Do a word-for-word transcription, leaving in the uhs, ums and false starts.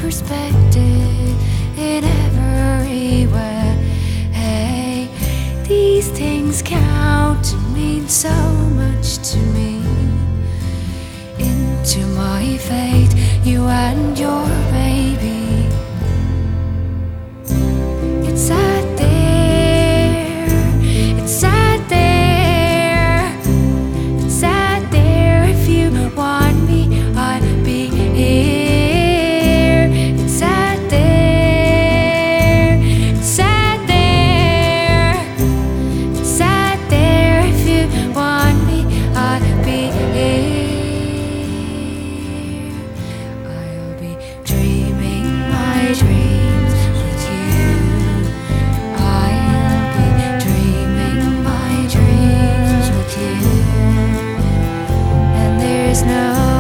respected in every way. Hey, these things count and mean so much to me. Into my fate, you and your baby. It's sad there, it's sad there, it's sad there. If you want me, I'd be here. It's sad there, it's sad there, it's sad there. If you want me, I'd be here. I'll be dreaming my dreams with you. I'll be dreaming my dreams with you. And there's no